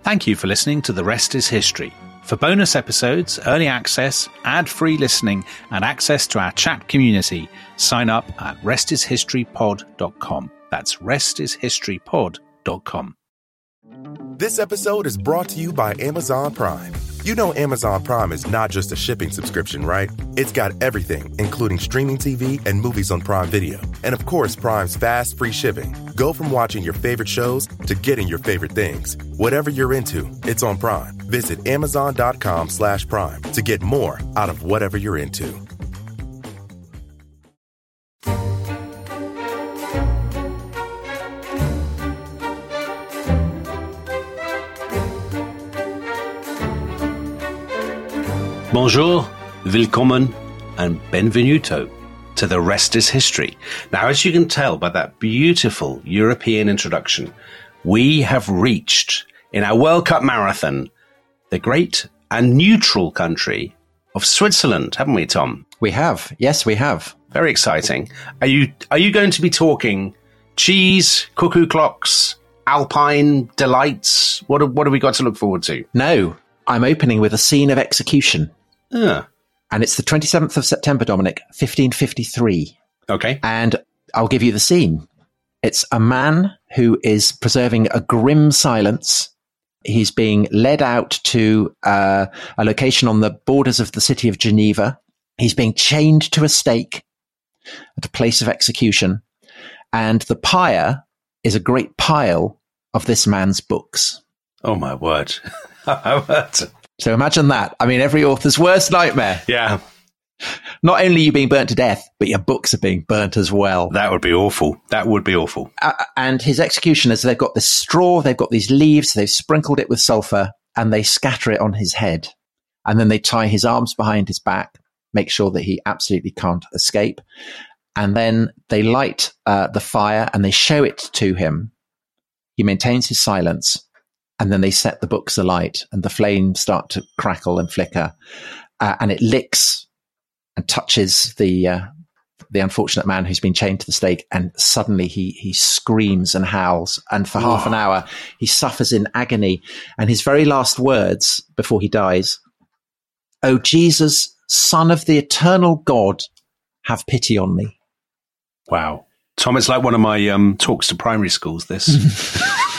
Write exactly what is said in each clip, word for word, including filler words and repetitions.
Thank you for listening to The Rest is History. For bonus episodes, early access, ad-free listening, and access to our chat community, sign up at rest is history pod dot com. That's rest is history pod dot com. This episode is brought to you by Amazon Prime. You know Amazon Prime is not just a shipping subscription, right? It's got everything, including streaming T V and movies on Prime Video. And of course, Prime's fast, free shipping. Go from watching your favorite shows to getting your favorite things. Whatever you're into, it's on Prime. Visit amazon.com slash prime to get more out of whatever you're into. Bonjour, willkommen, and benvenuto to The Rest is History. Now, as you can tell by that beautiful European introduction, we have reached, in our World Cup marathon, the great and neutral country of Switzerland, haven't we, Tom? We have. Yes, we have. Very exciting. Are you, are you going to be talking cheese, cuckoo clocks, alpine delights? What, what have we got to look forward to? No, I'm opening with a scene of execution. Ah. And it's the twenty-seventh of September, Dominic, fifteen fifty-three. Okay. And I'll give you the scene. It's a man who is preserving a grim silence. He's being led out to uh, a location on the borders of the city of Geneva. He's being chained to a stake at a place of execution. And the pyre is a great pile of this man's books. Oh, my word. My word. So imagine that. I mean, every author's worst nightmare. Yeah. Not only are you being burnt to death, but your books are being burnt as well. That would be awful. That would be awful. Uh, and his executioners, they've got this straw, they've got these leaves, they've sprinkled it with sulfur, and they scatter it on his head. And then they tie his arms behind his back, make sure that he absolutely can't escape. And then they light uh, the fire and they show it to him. He maintains his silence. And then they set the books alight and the flames start to crackle and flicker. Uh, and it licks and touches the uh, the unfortunate man who's been chained to the stake. And suddenly he he screams and howls. And for half an hour, he suffers in agony. And his very last words before he dies, "O Jesus, Son of the eternal God, have pity on me." Wow. Tom, it's like one of my um, talks to primary schools, this.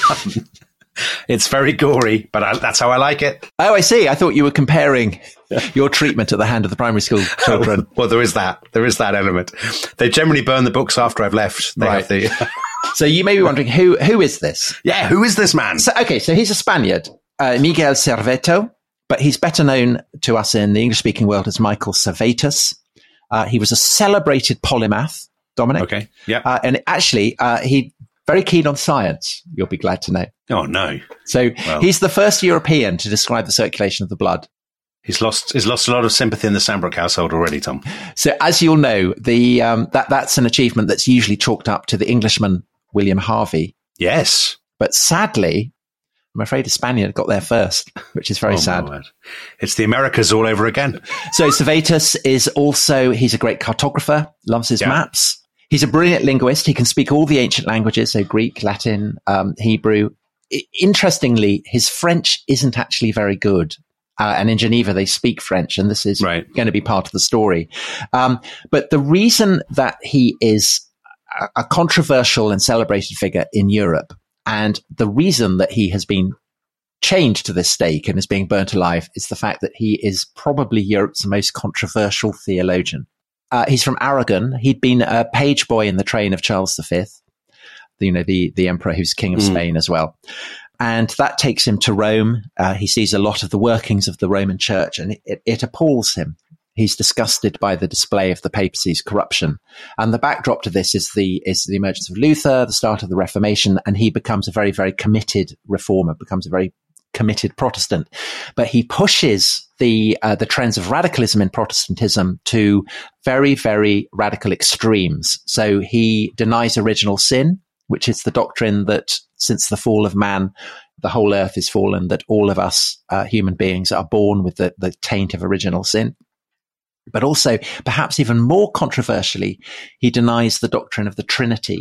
It's very gory, but I, that's how I like it. Oh, I see. I thought you were comparing your treatment at the hand of the primary school children. Well, there is that. There is that element. They generally burn the books after I've left. They Right. have the So you may be wondering, who who is this? Yeah, who is this man? So, okay, so he's a Spaniard, uh, Miguel Serveto, but he's better known to us in the English-speaking world as Michael Servetus. Uh, he was a celebrated polymath, Dominic. Okay, yeah. Uh, and actually, uh, he very keen on science, you'll be glad to know. Oh, no. So Well. he's the first European to describe the circulation of the blood. He's lost He's lost a lot of sympathy in the Sandbrook household already, Tom. So as you'll know, the um, that that's an achievement that's usually chalked up to the Englishman William Harvey. Yes. But sadly, I'm afraid a Spaniard got there first, which is very Oh, my sad. word. It's the Americas all over again. So Servetus is also, he's a great cartographer, loves his Yeah. maps. He's a brilliant linguist. He can speak all the ancient languages, so Greek, Latin, um, Hebrew. I- interestingly, his French isn't actually very good. Uh, and in Geneva, they speak French, and this is Right. going to be part of the story. Um, but the reason that he is a, a controversial and celebrated figure in Europe, and the reason that he has been chained to this stake and is being burnt alive, is the fact that he is probably Europe's most controversial theologian. Uh, he's from Aragon. He'd been a page boy in the train of Charles the Fifth, you know, the, the emperor who's king of Mm. Spain as well. And that takes him to Rome. Uh, he sees a lot of the workings of the Roman church, and it, it appalls him. He's disgusted by the display of the papacy's corruption. And the backdrop to this is the is the emergence of Luther, the start of the Reformation, and he becomes a very, very committed reformer, becomes a very committed Protestant. But he pushes the uh, the trends of radicalism in Protestantism to very, very radical extremes. So he denies original sin, which is the doctrine that since the fall of man, the whole earth is fallen, that all of us uh, human beings are born with the, the taint of original sin. But also, perhaps even more controversially, he denies the doctrine of the Trinity,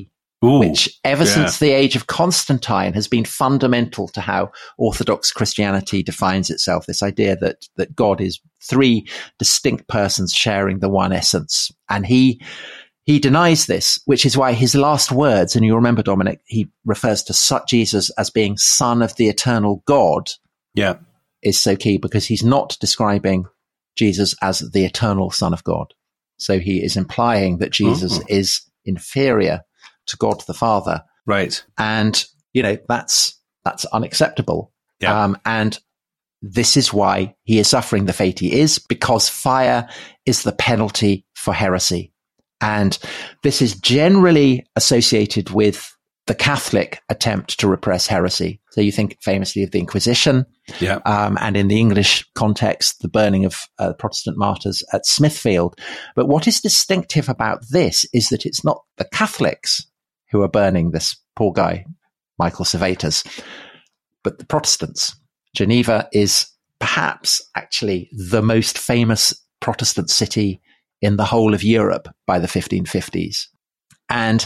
Ooh, which ever yeah. since the age of Constantine has been fundamental to how Orthodox Christianity defines itself. This idea that, that God is three distinct persons sharing the one essence. And he, he denies this, which is why his last words, and you remember, Dominic, he refers to Jesus as being son of the eternal God. Yeah. Is so key, because he's not describing Jesus as the eternal Son of God. So he is implying that Jesus mm-hmm. is inferior to God the Father. Right. And, you know, that's that's unacceptable. Yeah. Um, and this is why he is suffering the fate he is, because fire is the penalty for heresy. And this is generally associated with the Catholic attempt to repress heresy. So you think famously of the Inquisition, yeah. um, and in the English context, the burning of uh, Protestant martyrs at Smithfield. But what is distinctive about this is that it's not the Catholics who are burning this poor guy, Michael Servetus, but the Protestants. Geneva is perhaps actually the most famous Protestant city in the whole of Europe by the fifteen fifties. And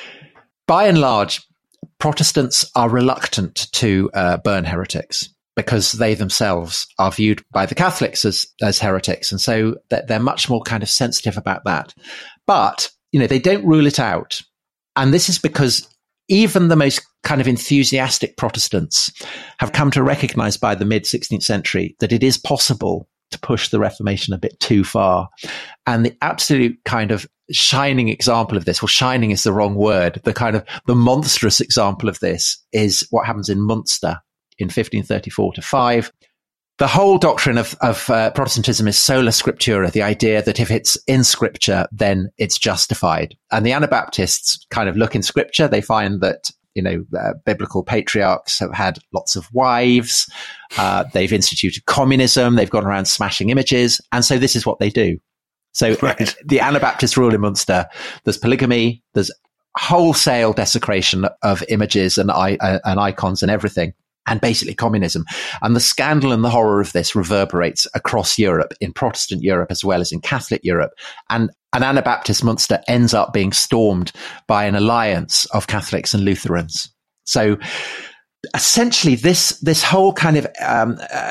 by and large, Protestants are reluctant to uh, burn heretics because they themselves are viewed by the Catholics as, as heretics. And so they're much more kind of sensitive about that. But, you know, they don't rule it out. And this is because even the most kind of enthusiastic Protestants have come to recognize by the mid-sixteenth century that it is possible to push the Reformation a bit too far. And the absolute kind of shining example of this, well, shining is the wrong word, the kind of the monstrous example of this is what happens in Munster in fifteen thirty-four to five. The whole doctrine of, of uh, Protestantism is sola scriptura, the idea that if it's in scripture, then it's justified. And the Anabaptists kind of look in scripture. They find that, you know, uh, biblical patriarchs have had lots of wives. Uh, they've instituted communism. They've gone around smashing images. And so this is what they do. So right. The Anabaptist rule in Munster, there's polygamy, there's wholesale desecration of images and, I, uh, and icons and everything, and basically communism. And the scandal and the horror of this reverberates across Europe, in Protestant Europe as well as in Catholic Europe. And an Anabaptist Munster ends up being stormed by an alliance of Catholics and Lutherans. So essentially this, this whole kind of um, uh,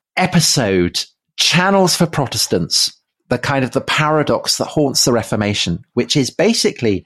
episode channels for Protestants the kind of the paradox that haunts the Reformation, which is basically,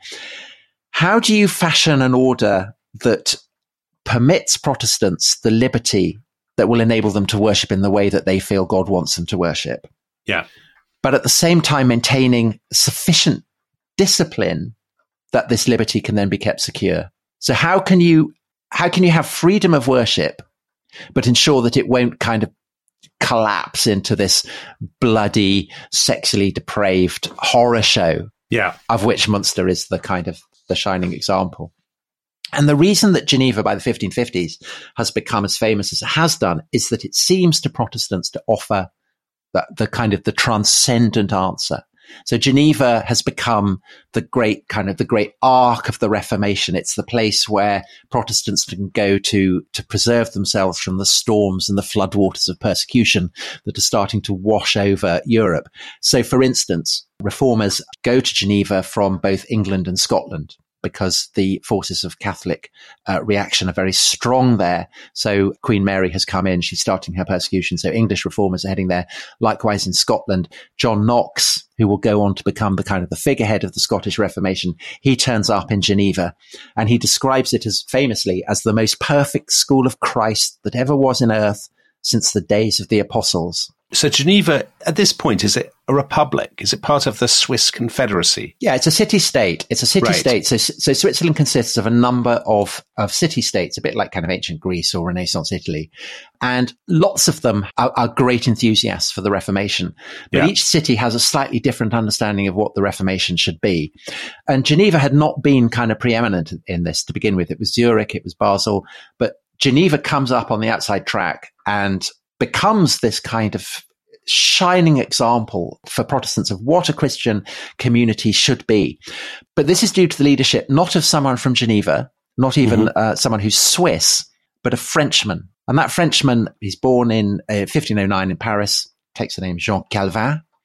how do you fashion an order that permits Protestants the liberty that will enable them to worship in the way that they feel God wants them to worship? Yeah. But at the same time, maintaining sufficient discipline that this liberty can then be kept secure. So how can you, how can you have freedom of worship, but ensure that it won't kind of collapse into this bloody, sexually depraved horror show? Yeah. Of which Munster is the kind of the shining example. And the reason that Geneva by the fifteen fifties has become as famous as it has done is that it seems to Protestants to offer the, the kind of the transcendent answer. So Geneva has become the great kind of the great ark of the Reformation. It's the place where Protestants can go to to preserve themselves from the storms and the floodwaters of persecution that are starting to wash over Europe. So, for instance, reformers go to Geneva from both England and Scotland, because the forces of Catholic uh, reaction are very strong there. So Queen Mary has come in, she's starting her persecution. So English reformers are heading there. Likewise in Scotland, John Knox, who will go on to become the kind of the figurehead of the Scottish Reformation, he turns up in Geneva, and he describes it as famously as the most perfect school of Christ that ever was in earth since the days of the apostles. So Geneva, at this point, is it a republic? Is it part of the Swiss Confederacy? Yeah, it's a city-state. It's a city-state. Right. So, so Switzerland consists of a number of, of city-states, a bit like kind of ancient Greece or Renaissance Italy. And lots of them are, are great enthusiasts for the Reformation. But yeah. Each city has a slightly different understanding of what the Reformation should be. And Geneva had not been kind of preeminent in this to begin with. It was Zurich, it was Basel. But Geneva comes up on the outside track and becomes this kind of shining example for Protestants of what a Christian community should be. But this is due to the leadership, not of someone from Geneva, not even mm-hmm. uh, someone who's Swiss, but a Frenchman. And that Frenchman, he's born in uh, fifteen oh nine in Paris, takes the name Jean Calvin.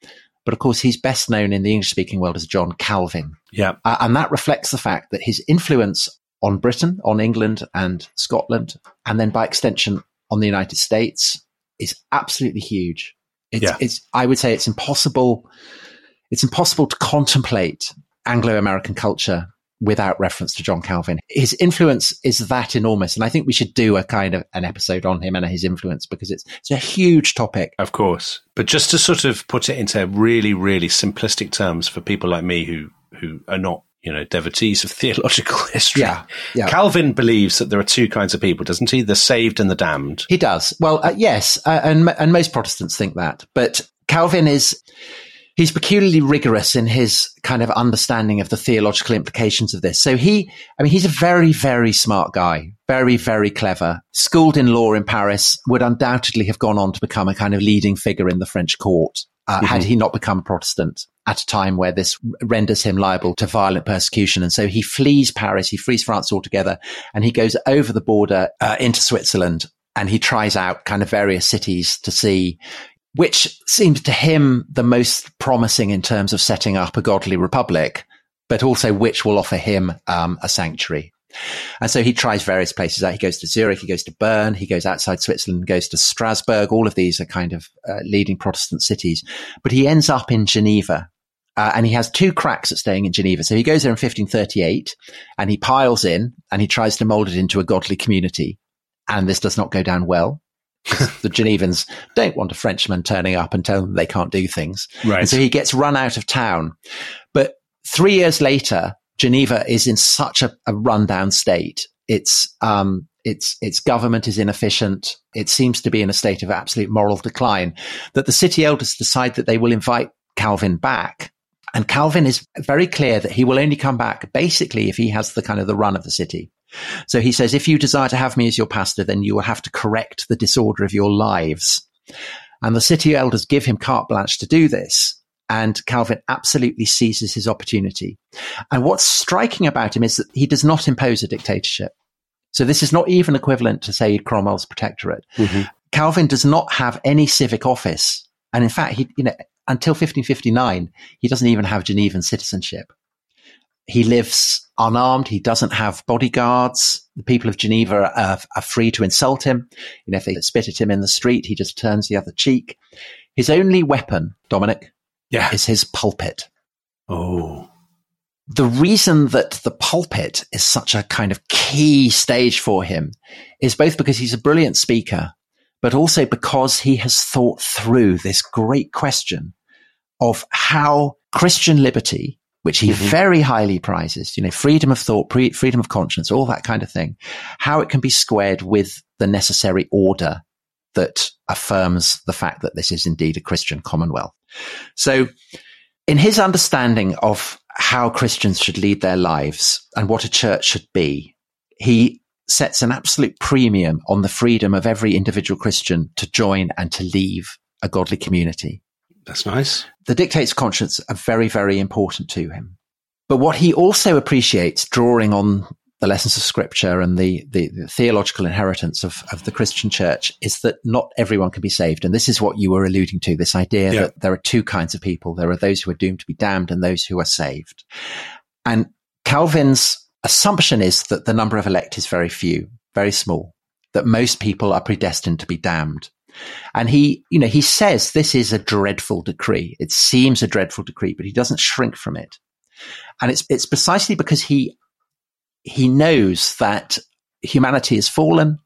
But of course, he's best known in the English-speaking world as John Calvin. Yeah. Uh, and that reflects the fact that his influence on Britain, on England and Scotland, and then by extension on the United States is absolutely huge. It's, yeah. it's, I would say it's impossible, it's impossible to contemplate Anglo-American culture without reference to John Calvin. His influence is that enormous. And I think we should do a kind of an episode on him and his influence because it's, it's a huge topic. Of course. But just to sort of put it into really, really simplistic terms for people like me who, who are not, you know, devotees of theological history. Yeah, yeah. Calvin believes that there are two kinds of people, doesn't he? The saved and the damned. He does. Well, uh, yes. Uh, and, and most Protestants think that. But Calvin is... He's peculiarly rigorous in his kind of understanding of the theological implications of this. So he, I mean, he's a very, very smart guy, very, very clever, schooled in law in Paris, would undoubtedly have gone on to become a kind of leading figure in the French court, uh, mm-hmm. had he not become a Protestant at a time where this renders him liable to violent persecution. And so he flees Paris, he flees France altogether, and he goes over the border uh, into Switzerland, and he tries out kind of various cities to see which seemed to him the most promising in terms of setting up a godly republic, but also which will offer him um, a sanctuary. And so he tries various places out. He goes to Zurich, he goes to Bern, he goes outside Switzerland, goes to Strasbourg. All of these are kind of uh, leading Protestant cities. But he ends up in Geneva, uh, and he has two cracks at staying in Geneva. So he goes there in fifteen thirty-eight, and he piles in, and he tries to mold it into a godly community. And this does not go down well. The Genevans don't want a Frenchman turning up and telling them they can't do things. Right. And so he gets run out of town. But three years later, Geneva is in such a, a rundown state. It's, um, its, its government is inefficient. It seems to be in a state of absolute moral decline that the city elders decide that they will invite Calvin back. And Calvin is very clear that he will only come back basically if he has the kind of the run of the city. So he says, if you desire to have me as your pastor, then you will have to correct the disorder of your lives. And the city elders give him carte blanche to do this. And Calvin absolutely seizes his opportunity. And what's striking about him is that he does not impose a dictatorship. So this is not even equivalent to, say, Cromwell's protectorate. Mm-hmm. Calvin does not have any civic office. And in fact, he, you know, until fifteen fifty-nine, he doesn't even have Genevan citizenship. He lives unarmed. He doesn't have bodyguards. The people of Geneva are, are free to insult him. You know, if they spit at him in the street, he just turns the other cheek. His only weapon, Dominic, yeah. is his pulpit. Oh. The reason that the pulpit is such a kind of key stage for him is both because he's a brilliant speaker, but also because he has thought through this great question of how Christian liberty, which he mm-hmm. very highly prizes, you know, freedom of thought, pre- freedom of conscience, all that kind of thing, how it can be squared with the necessary order that affirms the fact that this is indeed a Christian commonwealth. So in his understanding of how Christians should lead their lives and what a church should be, he sets an absolute premium on the freedom of every individual Christian to join and to leave a godly community. That's nice. The dictates of conscience are very, very important to him. But what he also appreciates, drawing on the lessons of Scripture and the, the, the theological inheritance of, of the Christian church, is that not everyone can be saved. And this is what you were alluding to, this idea yeah. that there are two kinds of people. There are those who are doomed to be damned and those who are saved. And Calvin's assumption is that the number of elect is very few, very small, that most people are predestined to be damned. And he, you know, he says this is a dreadful decree. It seems a dreadful decree, but he doesn't shrink from it. And it's, it's precisely because he, he knows that humanity has fallen,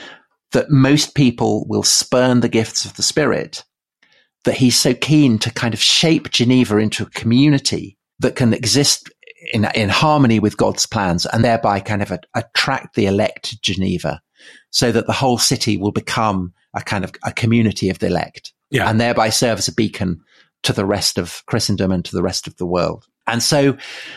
that most people will spurn the gifts of the Spirit, that he's so keen to kind of shape Geneva into a community that can exist in, in harmony with God's plans and thereby kind of a, attract the elect to Geneva so that the whole city will become a kind of a community of the elect yeah. and thereby serve as a beacon to the rest of Christendom and to the rest of the world. And so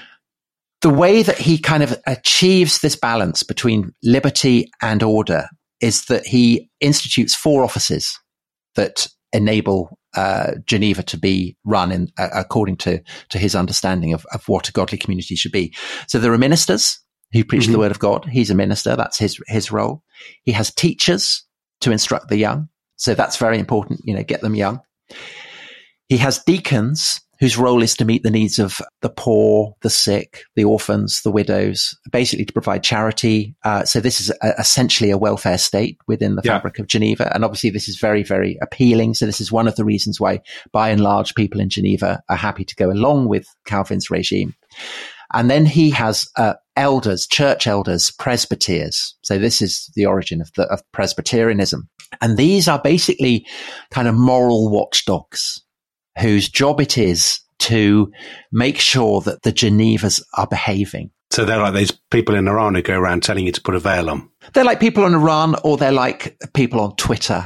the way that he kind of achieves this balance between liberty and order is that he institutes four offices that enable uh, Geneva to be run in, uh, according to, to his understanding of, of what a godly community should be. So there are ministers who preach mm-hmm. the word of God. He's a minister. That's his, his role. He has teachers to instruct the young. So that's very important, you know, get them young. He has deacons whose role is to meet the needs of the poor, the sick, the orphans, the widows, basically to provide charity. Uh, so this is a, essentially a welfare state within the yeah. fabric of Geneva. And obviously this is very, very appealing. So this is one of the reasons why, by and large, people in Geneva are happy to go along with Calvin's regime. And then he has uh, elders, church elders, presbyters. So this is the origin of, the, of Presbyterianism. And these are basically kind of moral watchdogs whose job it is to make sure that the Genevas are behaving. So they're like those people in Iran who go around telling you to put a veil on. They're like people in Iran, or they're like people on Twitter.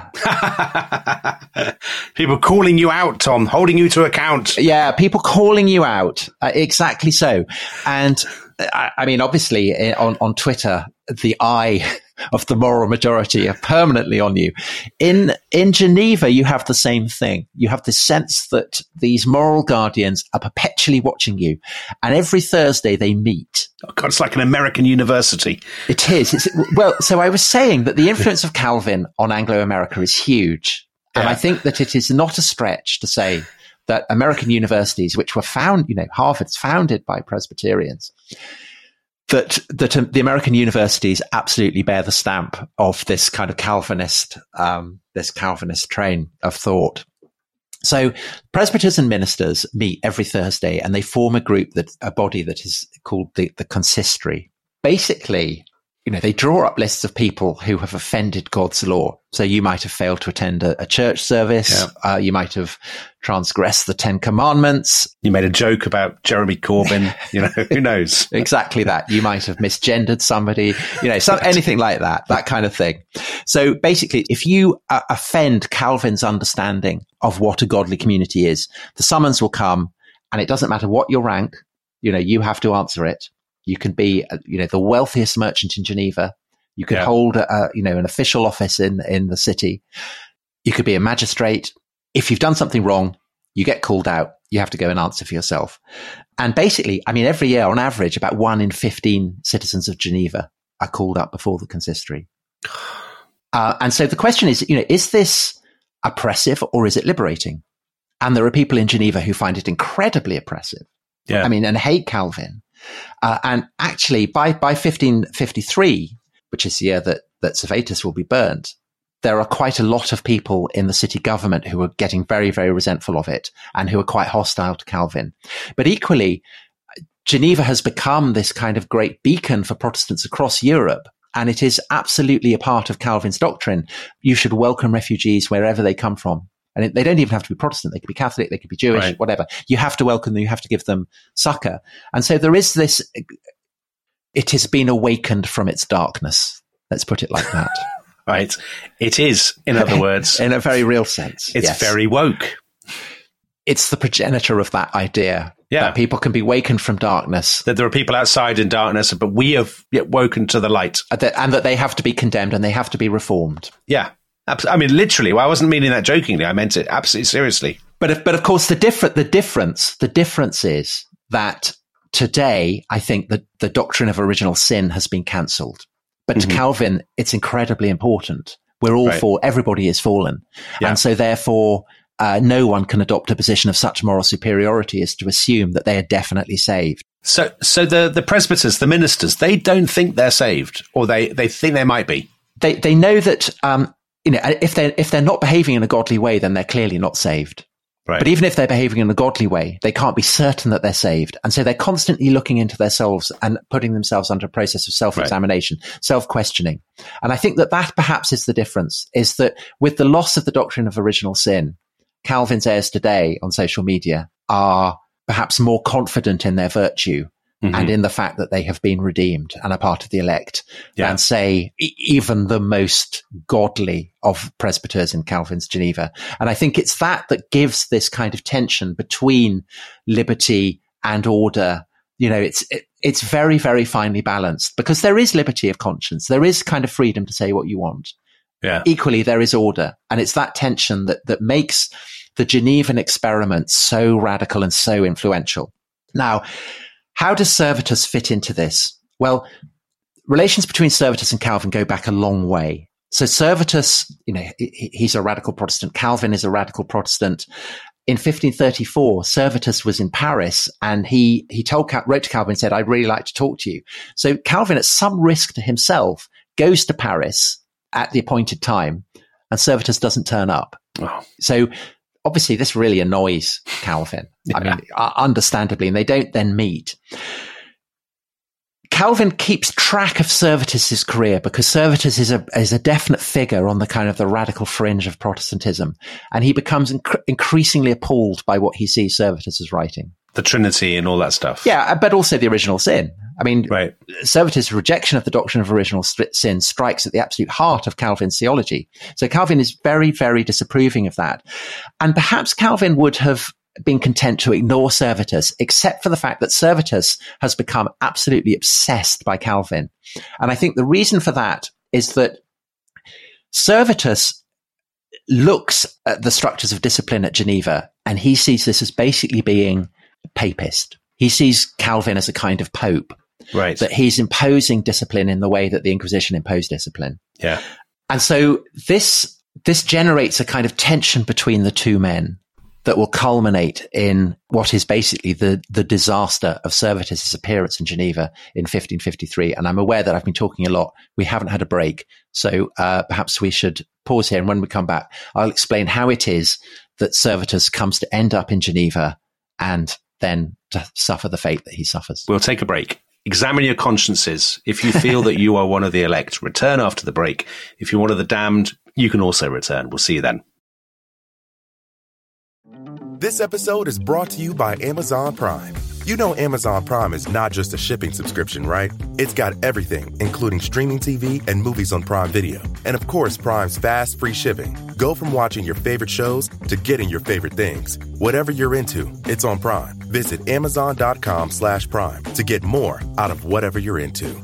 People calling you out, Tom, holding you to account. Yeah, people calling you out. Uh, exactly so. And I, I mean, obviously on, on Twitter, the eye of the moral majority are permanently on you. In in Geneva, you have the same thing. You have the sense that these moral guardians are perpetually watching you. And every Thursday they meet. Oh God, it's like an American university. It is. It's, well, so I was saying that the influence of Calvin on Anglo-America is huge. And yeah. I think that it is not a stretch to say that American universities, which were found, you know, Harvard's founded by Presbyterians, that that um, the American universities absolutely bear the stamp of this kind of Calvinist, um, this Calvinist train of thought. So presbyters and ministers meet every Thursday, and they form a group, that a body that is called the, the consistory. Basically, you know, they draw up lists of people who have offended God's law. So you might have failed to attend a, a church service. Yeah. Uh, you might have transgressed the Ten Commandments. You made a joke about Jeremy Corbyn. You know, who knows? Exactly that. You might have misgendered somebody, you know, some, anything like that, that kind of thing. So basically, if you uh, offend Calvin's understanding of what a godly community is, the summons will come, and it doesn't matter what your rank, you know, you have to answer it. You can be, you know, the wealthiest merchant in Geneva. You could yeah. hold, a, you know, an official office in, in the city. You could be a magistrate. If you've done something wrong, you get called out. You have to go and answer for yourself. And basically, I mean, every year on average, about one in fifteen citizens of Geneva are called up before the consistory. Uh, and so the question is, you know, is this oppressive or is it liberating? And there are people in Geneva who find it incredibly oppressive. Yeah. I mean, and hate Calvin. Uh, and actually, by, by fifteen fifty-three, which is the year that, that Servetus will be burned, there are quite a lot of people in the city government who are getting very, very resentful of it and who are quite hostile to Calvin. But equally, Geneva has become this kind of great beacon for Protestants across Europe. And it is absolutely a part of Calvin's doctrine. You should welcome refugees wherever they come from. And they don't even have to be Protestant. They could be Catholic. They could be Jewish, right. Whatever. You have to welcome them. You have to give them succor. And so there is this, it has been awakened from its darkness. Let's put it like that. Right. It is, in other words. In a very real sense. It's yes. very woke. It's the progenitor of that idea. Yeah. That people can be wakened from darkness. That there are people outside in darkness, but we have yet woken to the light. And that, and that they have to be condemned and they have to be reformed. Yeah. I mean, literally. Well, I wasn't meaning that jokingly. I meant it absolutely seriously. But if, but of course, the different the difference the difference is that today, I think that the doctrine of original sin has been cancelled. But mm-hmm. to Calvin, it's incredibly important. We're all right. fall. Everybody is fallen, yeah. And so therefore, uh, no one can adopt a position of such moral superiority as to assume that they are definitely saved. So, so the the presbyters, the ministers, they don't think they're saved, or they they think they might be. They they know that. Um, You know, if they're, if they're not behaving in a godly way, then they're clearly not saved. Right. But even if they're behaving in a godly way, they can't be certain that they're saved. And so they're constantly looking into themselves and putting themselves under a process of self-examination, right. self-questioning. And I think that that perhaps is the difference, is that with the loss of the doctrine of original sin, Calvin's heirs today on social media are perhaps more confident in their virtue. Mm-hmm. And in the fact that they have been redeemed and are part of the elect, yeah. than say e- even the most godly of presbyters in Calvin's Geneva. And I think it's that that gives this kind of tension between liberty and order. You know, it's it, it's very, very finely balanced, because there is liberty of conscience. There is kind of freedom to say what you want. Yeah. Equally, there is order. And it's that tension that that makes the Genevan experiment so radical and so influential. Now, how does Servetus fit into this? Well, relations between Servetus and Calvin go back a long way. So Servetus, you know, he, he's a radical Protestant. Calvin is a radical Protestant. in fifteen thirty-four, Servetus was in Paris, and he he told wrote to Calvin and said, "I'd really like to talk to you." So Calvin, at some risk to himself, goes to Paris at the appointed time, and Servetus doesn't turn up. Oh. So obviously, this really annoys Calvin. Yeah. I mean, understandably, and they don't then meet. Calvin keeps track of Servetus's career because Servetus is a is a definite figure on the kind of the radical fringe of Protestantism, and he becomes inc- increasingly appalled by what he sees Servetus as writing. The Trinity and all that stuff. Yeah, but also the original sin. I mean, right. Servetus' rejection of the doctrine of original sin strikes at the absolute heart of Calvin's theology. So Calvin is very, very disapproving of that. And perhaps Calvin would have been content to ignore Servetus, except for the fact that Servetus has become absolutely obsessed by Calvin. And I think the reason for that is that Servetus looks at the structures of discipline at Geneva, and he sees this as basically being papist. He sees Calvin as a kind of pope. Right. That he's imposing discipline in the way that the Inquisition imposed discipline. Yeah. And so this this generates a kind of tension between the two men that will culminate in what is basically the, the disaster of Servetus' appearance in Geneva in fifteen fifty-three. And I'm aware that I've been talking a lot. We haven't had a break. So uh, perhaps we should pause here. And when we come back, I'll explain how it is that Servetus comes to end up in Geneva and then to suffer the fate that he suffers. We'll take a break. Examine your consciences. If you feel that you are one of the elect, return after the break. If you're one of the damned, you can also return. We'll see you then. This episode is brought to you by Amazon Prime. You know Amazon Prime is not just a shipping subscription, right? It's got everything, including streaming T V and movies on Prime Video. And of course, Prime's fast, free shipping. Go from watching your favorite shows to getting your favorite things. Whatever you're into, it's on Prime. Visit amazon.com slash prime to get more out of whatever you're into.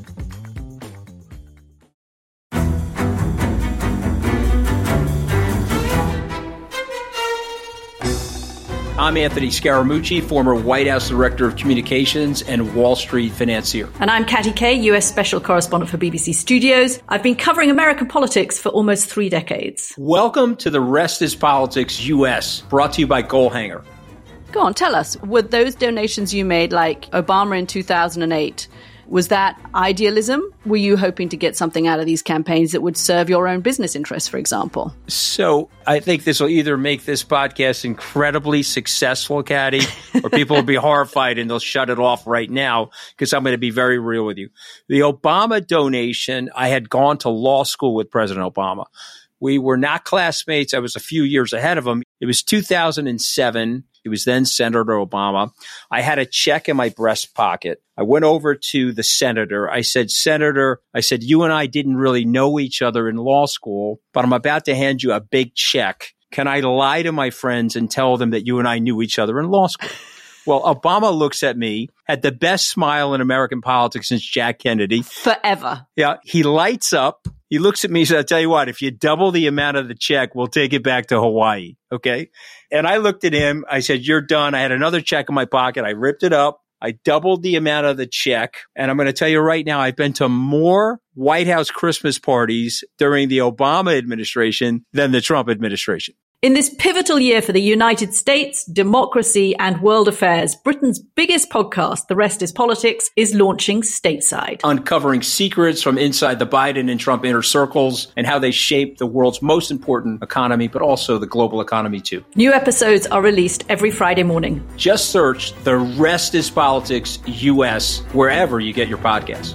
I'm Anthony Scaramucci, former White House Director of Communications and Wall Street financier. And I'm Katty Kay, U S Special Correspondent for B B C Studios. I've been covering American politics for almost three decades. Welcome to The Rest is Politics U S, brought to you by Goalhanger. Go on, tell us, were those donations you made, like Obama in two thousand eight, was that idealism? Were you hoping to get something out of these campaigns that would serve your own business interests, for example? So I think this will either make this podcast incredibly successful, Katty, or people will be horrified and they'll shut it off right now because I'm going to be very real with you. The Obama donation, I had gone to law school with President Obama. We were not classmates. I was a few years ahead of him. It was two thousand seven. He was then Senator Obama. I had a check in my breast pocket. I went over to the senator. I said, Senator, I said, you and I didn't really know each other in law school, but I'm about to hand you a big check. Can I lie to my friends and tell them that you and I knew each other in law school? Well, Obama looks at me, had the best smile in American politics since Jack Kennedy. Forever. Yeah. He lights up. He looks at me and says, I'll tell you what, if you double the amount of the check, we'll take it back to Hawaii. Okay. And I looked at him. I said, you're done. I had another check in my pocket. I ripped it up. I doubled the amount of the check. And I'm going to tell you right now, I've been to more White House Christmas parties during the Obama administration than the Trump administration. In this pivotal year for the United States, democracy, and world affairs, Britain's biggest podcast, The Rest is Politics, is launching stateside. Uncovering secrets from inside the Biden and Trump inner circles and how they shape the world's most important economy, but also the global economy too. New episodes are released every Friday morning. Just search The Rest is Politics U S wherever you get your podcasts.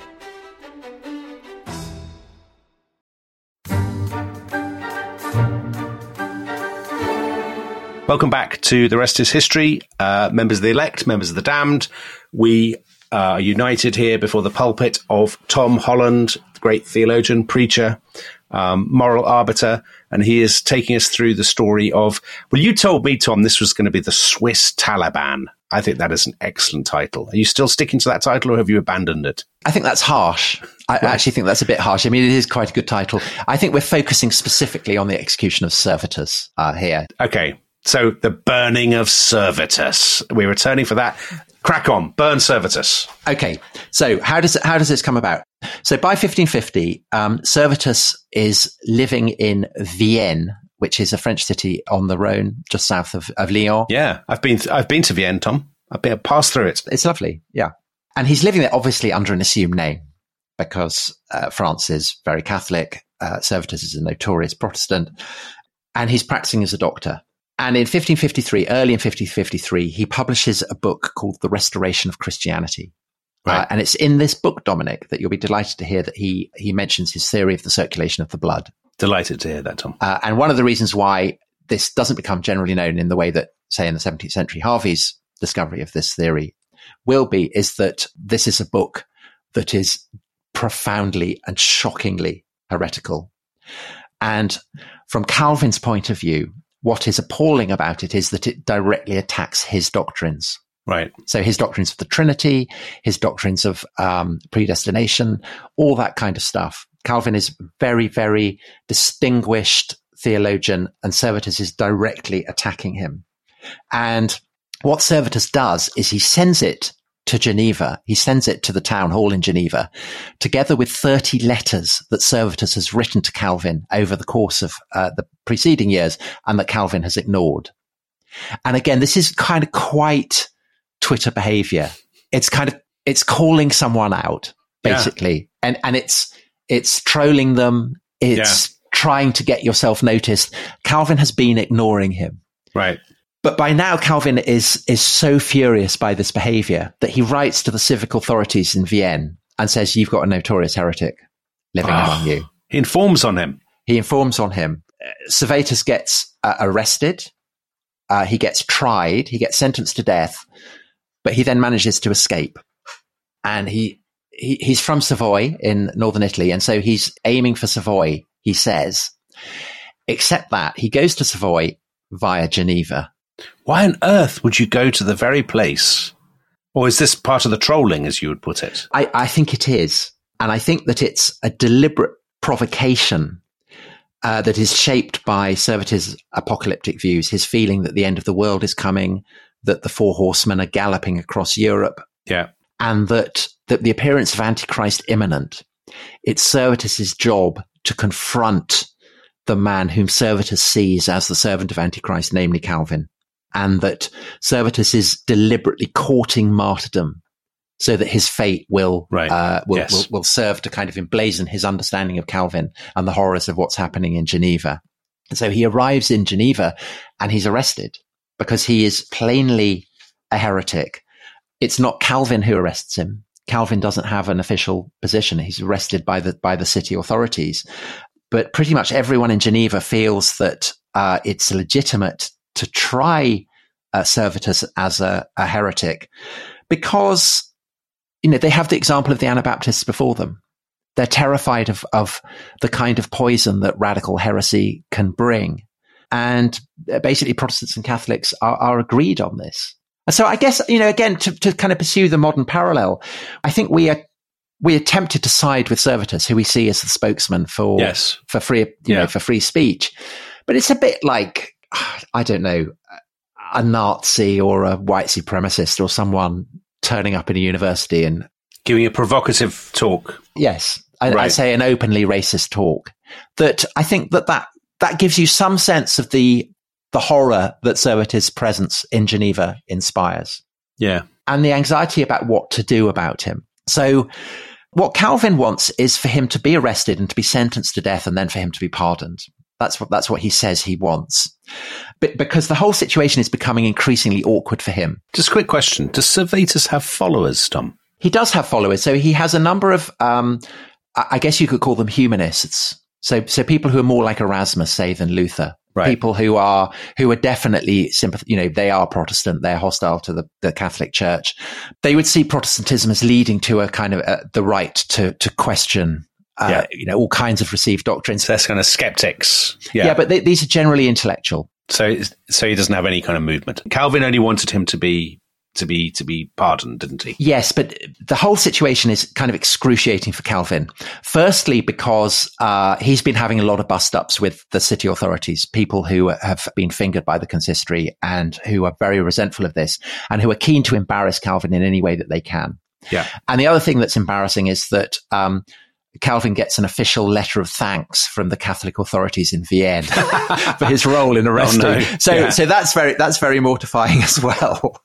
Welcome back to The Rest is History. Uh, members of the elect, members of the damned. We uh, are united here before the pulpit of Tom Holland, the great theologian, preacher, um, moral arbiter, and he is taking us through the story of, well, you told me, Tom, this was going to be the Swiss Taliban. I think that is an excellent title. Are you still sticking to that title or have you abandoned it? I think that's harsh. I right. actually think that's a bit harsh. I mean, it is quite a good title. I think we're focusing specifically on the execution of Servetus uh, here. Okay. So the burning of Servetus. We're returning for that. Crack on. Burn Servetus. Okay. So how does how does this come about? So by fifteen fifty, um, Servetus is living in Vienne, which is a French city on the Rhone, just south of, of Lyon. Yeah, I've been I've been to Vienne, Tom. I've been passed through it. It's lovely, yeah. And he's living there obviously under an assumed name because uh, France is very Catholic, uh, Servetus is a notorious Protestant, and he's practicing as a doctor. And in fifteen fifty-three, early in fifteen fifty-three, he publishes a book called The Restoration of Christianity. Right. Uh, and it's in this book, Dominic, that you'll be delighted to hear that he he mentions his theory of the circulation of the blood. Delighted to hear that, Tom. Uh, and one of the reasons why this doesn't become generally known in the way that, say, in the seventeenth century, Harvey's discovery of this theory will be, is that this is a book that is profoundly and shockingly heretical. And from Calvin's point of view, what is appalling about it is that it directly attacks his doctrines. Right. So his doctrines of the Trinity, his doctrines of um, predestination, all that kind of stuff. Calvin is very, very distinguished theologian, and Servetus is directly attacking him. And what Servetus does is he sends it to Geneva. He sends it to the town hall in Geneva, together with thirty letters that Servetus has written to Calvin over the course of uh, the preceding years and that Calvin has ignored. And again, this is kind of quite Twitter behavior. It's kind of, it's calling someone out, basically. Yeah. And, and it's, it's trolling them. It's yeah. trying to get yourself noticed. Calvin has been ignoring him. Right. But by now, Calvin is, is so furious by this behavior that he writes to the civic authorities in Vienne and says, you've got a notorious heretic living oh, among you. He informs on him. He informs on him. Uh, Servetus gets uh, arrested. Uh, he gets tried. He gets sentenced to death. But he then manages to escape. And he, he he's from Savoy in northern Italy. And so he's aiming for Savoy, he says. Except that he goes to Savoy via Geneva. Why on earth would you go to the very place? Or is this part of the trolling, as you would put it? I, I think it is. And I think that it's a deliberate provocation uh, that is shaped by Servetus' apocalyptic views, his feeling that the end of the world is coming, that the four horsemen are galloping across Europe, yeah, and that, that the appearance of Antichrist imminent. It's Servetus' job to confront the man whom Servetus sees as the servant of Antichrist, namely Calvin, and that Servetus is deliberately courting martyrdom so that his fate will, right. uh, will, yes. will, will serve to kind of emblazon his understanding of Calvin and the horrors of what's happening in Geneva. And so he arrives in Geneva and he's arrested because he is plainly a heretic. It's not Calvin who arrests him. Calvin doesn't have an official position. He's arrested by the, by the city authorities. But pretty much everyone in Geneva feels that uh, it's legitimate to try uh, Servetus as a, a heretic because, you know, they have the example of the Anabaptists before them. They're terrified of, of the kind of poison that radical heresy can bring. And basically Protestants and Catholics are, are agreed on this. And so I guess, you know, again, to, to kind of pursue the modern parallel, I think we are we are tempted to side with Servetus, who we see as the spokesman for yes. for free, you yeah. know, for free speech. But it's a bit like, I don't know, a Nazi or a white supremacist or someone turning up in a university and giving a provocative talk. Yes, I, right. I'd say an openly racist talk. That I think that, that that gives you some sense of the the horror that Servetus' presence in Geneva inspires. Yeah, and the anxiety about what to do about him. So what Calvin wants is for him to be arrested and to be sentenced to death and then for him to be pardoned. That's what, that's what he says he wants. But because the whole situation is becoming increasingly awkward for him. Just a quick question. Does Servetus have followers, Tom? He does have followers. So he has a number of, um, I guess you could call them humanists. So, so people who are more like Erasmus, say, than Luther. Right. People who are, who are definitely sympath- you know, they are Protestant. They're hostile to the, the Catholic Church. They would see Protestantism as leading to a kind of uh, the right to, to question, uh, yeah. you know, all kinds of received doctrines. So that's kind of skeptics. Yeah. Yeah. But they, these are generally intellectual. So, so he doesn't have any kind of movement. Calvin only wanted him to be, to be, to be pardoned, didn't he? Yes, but the whole situation is kind of excruciating for Calvin. Firstly, because uh, he's been having a lot of bust-ups with the city authorities, people who have been fingered by the consistory and who are very resentful of this and who are keen to embarrass Calvin in any way that they can. Yeah. And the other thing that's embarrassing is that um, Calvin gets an official letter of thanks from the Catholic authorities in Vienne for his role in arresting. Oh, no. So, yeah. so that's very, that's very mortifying as well.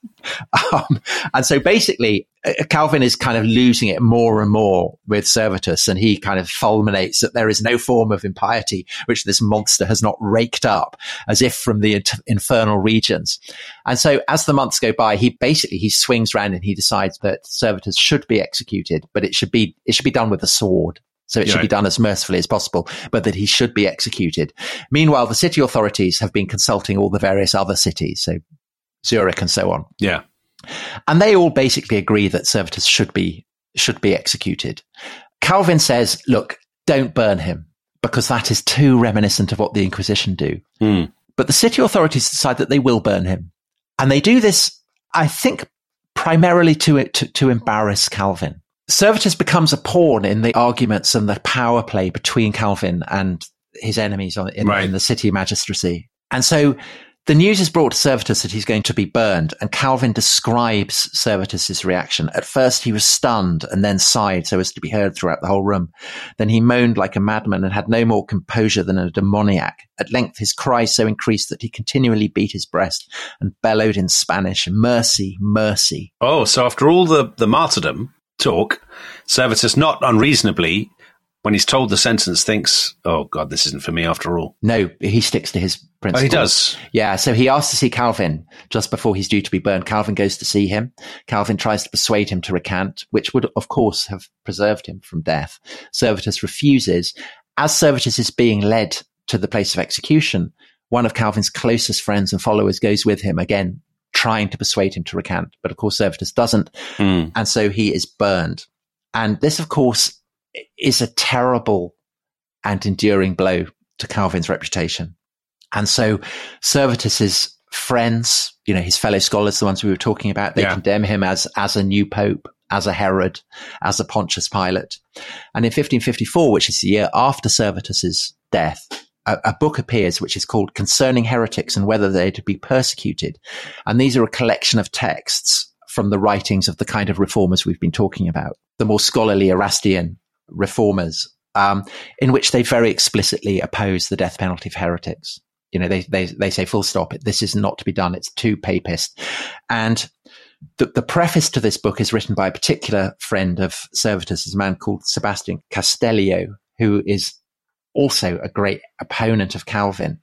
Um, and so basically, Calvin is kind of losing it more and more with Servetus, and he kind of fulminates that there is no form of impiety which this monster has not raked up, as if from the inter- infernal regions. And so as the months go by, he basically, he swings around and he decides that Servetus should be executed, but it should be, it should be done with a sword. So it should Right. be done as mercifully as possible, but that he should be executed. Meanwhile, the city authorities have been consulting all the various other cities, so Zurich and so on. Yeah. And they all basically agree that Servetus should be, should be executed. Calvin says, look, don't burn him, because that is too reminiscent of what the Inquisition do. Mm. But the city authorities decide that they will burn him. And they do this, I think, primarily to, to, to embarrass Calvin. Servetus becomes a pawn in the arguments and the power play between Calvin and his enemies on, in, Right. in the city magistracy. And so the news is brought to Servetus that he's going to be burned, and Calvin describes Servetus's reaction. At first he was stunned and then sighed so as to be heard throughout the whole room. Then he moaned like a madman and had no more composure than a demoniac. At length his cries so increased that he continually beat his breast and bellowed in Spanish, "Mercy, mercy." Oh, so after all the, the martyrdom talk, Servetus, not unreasonably, when he's told the sentence, thinks, oh, God, this isn't for me after all. No, he sticks to his principles. Oh, he does? Yeah, so he asks to see Calvin just before he's due to be burned. Calvin goes to see him. Calvin tries to persuade him to recant, which would, of course, have preserved him from death. Servetus refuses. As Servetus is being led to the place of execution, one of Calvin's closest friends and followers goes with him, again, trying to persuade him to recant. But, of course, Servetus doesn't, Mm. and so he is burned. And this, of course, is a terrible and enduring blow to Calvin's reputation. And so Servetus's friends, you know, his fellow scholars, the ones we were talking about, they Yeah. condemn him as, as a new pope, as a Herod, as a Pontius Pilate. And in fifteen fifty-four, which is the year after Servetus's death, a, a book appears which is called Concerning Heretics and Whether They're to Be Persecuted. And these are a collection of texts from the writings of the kind of reformers we've been talking about, the more scholarly Erastian reformers, um, in which they very explicitly oppose the death penalty for heretics. You know, they, they, they say full stop, this is not to be done. It's too papist. And the, the preface to this book is written by a particular friend of Servetus, a man called Sebastian Castellio, who is also a great opponent of Calvin.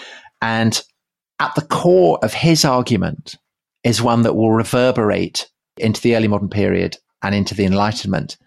And at the core of his argument is one that will reverberate into the early modern period and into the Enlightenment.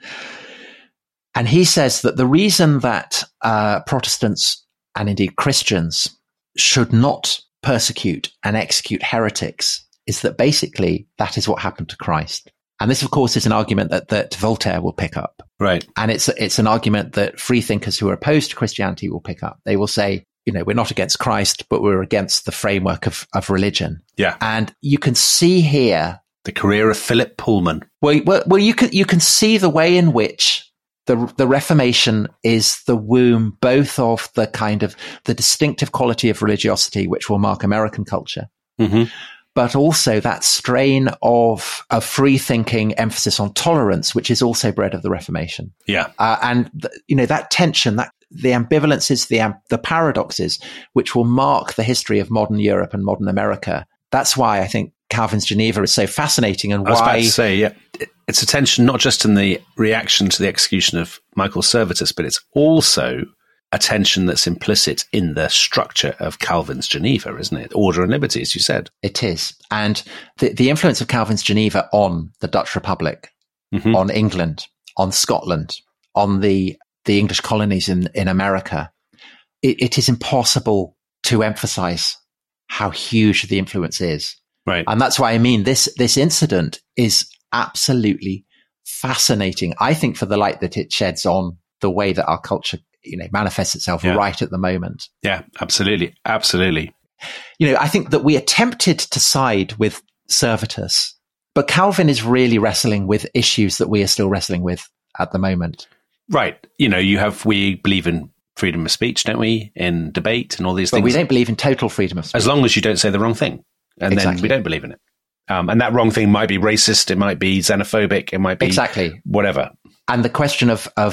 And he says that the reason that uh, Protestants and indeed Christians should not persecute and execute heretics is that basically that is what happened to Christ. And this, of course, is an argument that, that Voltaire will pick up. Right. And it's, it's an argument that free thinkers who are opposed to Christianity will pick up. They will say, you know, we're not against Christ, but we're against the framework of, of religion. Yeah. And you can see here The career of Philip Pullman. Well, well, well, you can you can see the way in which the the Reformation is the womb both of the kind of the distinctive quality of religiosity which will mark American culture, Mm-hmm. but also that strain of of free thinking, emphasis on tolerance, which is also bred of the Reformation. Yeah. Uh, and th- you know that tension, that the ambivalences, the am- the paradoxes, which will mark the history of modern Europe and modern America. That's why I think Calvin's Geneva is so fascinating, and I was about why to say, yeah, it's a tension not just in the reaction to the execution of Michael Servetus, but it's also a tension that's implicit in the structure of Calvin's Geneva, isn't it? Order and liberty, as you said. it is. And the, the influence of Calvin's Geneva on the Dutch Republic, Mhm. on England, on Scotland, on the the English colonies in, in America, it, it is impossible to emphasize how huge the influence is. Right. And that's why I mean this this incident is absolutely fascinating, I think, for the light that it sheds on the way that our culture, you know, manifests itself Yeah. right at the moment. Yeah, absolutely. Absolutely. You know, I think that we attempted to side with Servetus, but Calvin is really wrestling with issues that we are still wrestling with at the moment. Right. You know, you have, we believe in freedom of speech, don't we? In debate and all these But things. we don't believe in total freedom of speech. As long as you don't say the wrong thing. And then Exactly. we don't believe in it. Um, and that wrong thing might be racist, it might be xenophobic, it might be Exactly. whatever. And the question of, of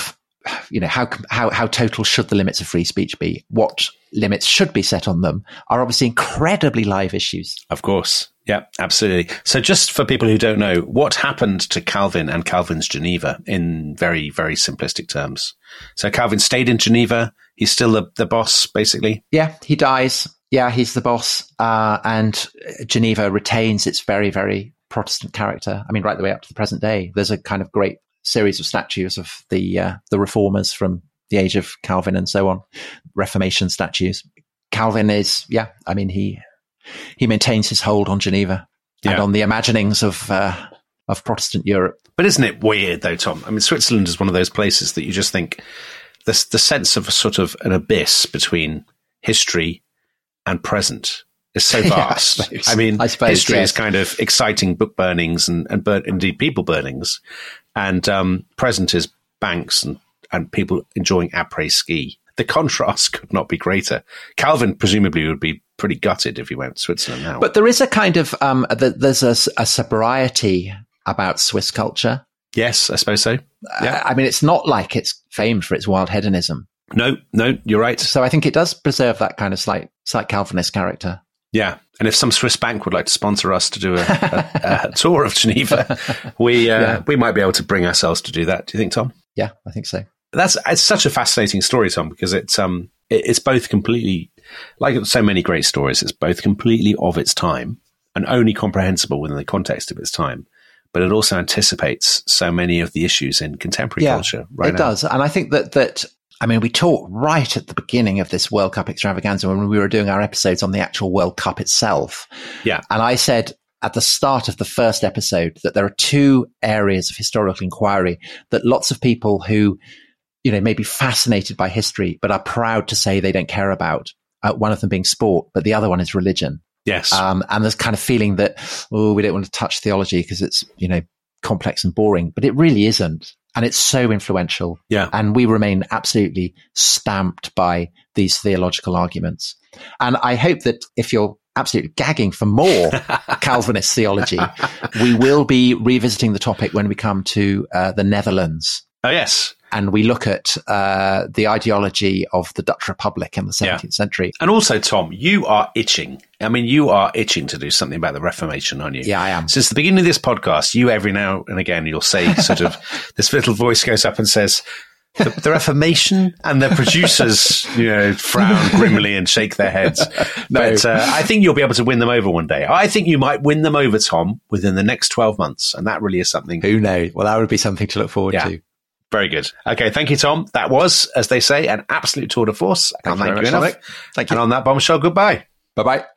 you know, how, how, how total should the limits of free speech be? What limits should be set on them are obviously incredibly live issues. Of course. Yeah, absolutely. So just for people who don't know, what happened to Calvin and Calvin's Geneva in very, very simplistic terms? So Calvin stayed in Geneva. He's still the, the boss, basically. Yeah, he dies. Yeah, he's the boss. Uh, and Geneva retains its very, very Protestant character. I mean, right the way up to the present day. There's a kind of great series of statues of the uh, the reformers from the age of Calvin and so on, Reformation statues. Calvin is, yeah, I mean, he he maintains his hold on Geneva yeah. and on the imaginings of uh, of Protestant Europe. But isn't it weird, though, Tom? I mean, Switzerland is one of those places that you just think the, the sense of a sort of an abyss between history and present is so vast. yeah, I, I mean, I suppose, history yes. is kind of exciting book burnings and, and burn, indeed people burnings. And um, present is banks and, and people enjoying après-ski. The contrast could not be greater. Calvin presumably would be pretty gutted if he went to Switzerland now. But there is a kind of, um, the, there's a, a sobriety about Swiss culture. Yes, I suppose so. Yeah. Uh, I mean, it's not like it's famed for its wild hedonism. No, no, you're right. So I think it does preserve that kind of slight, slight Calvinist character. Yeah. And if some Swiss bank would like to sponsor us to do a, a, a tour of Geneva, we uh, yeah. we might be able to bring ourselves to do that. Do you think, Tom? Yeah, I think so. That's it's such a fascinating story, Tom, because it's um it, it's both completely, like so many great stories, it's both completely of its time and only comprehensible within the context of its time. But it also anticipates so many of the issues in contemporary yeah, culture right it now. does. And I think that that I mean, we talked right at the beginning of this World Cup extravaganza when we were doing our episodes on the actual World Cup itself. Yeah. And I said at the start of the first episode that there are two areas of historical inquiry that lots of people who, you know, may be fascinated by history, but are proud to say they don't care about. Uh, one of them being sport, but the other one is religion. Yes. Um, and there's kind of feeling that, oh, we don't want to touch theology because it's, you know, complex and boring, but it really isn't. And it's so influential. Yeah. And we remain absolutely stamped by these theological arguments. And I hope that if you're absolutely gagging for more Calvinist theology, we will be revisiting the topic when we come to uh, the Netherlands. Oh, yes. And we look at uh, the ideology of the Dutch Republic in the seventeenth yeah. century. And also, Tom, you are itching. I mean, you are itching to do something about the Reformation, aren't you? Yeah, I am. Since the beginning of this podcast, you every now and again, you'll say sort of, this little voice goes up and says, the, the Reformation, and the producers, you know, frown grimly and shake their heads. No. But uh, I think you'll be able to win them over one day. I think you might win them over, Tom, within the next twelve months. And that really is something. Who knows? Well, that would be something to look forward yeah. to. Very good. Okay, thank you, Tom. That was, as they say, an absolute tour de force. I can't thank, thank you enough. Dominic. Thank you. And on that bombshell, goodbye. Bye-bye.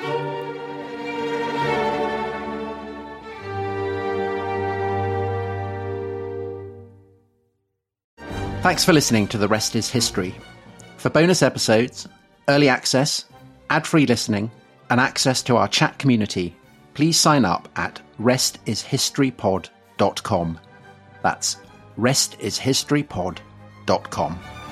Thanks for listening to The Rest is History. For bonus episodes, early access, ad-free listening, and access to our chat community, please sign up at rest is history pod dot com. That's rest is history pod dot com.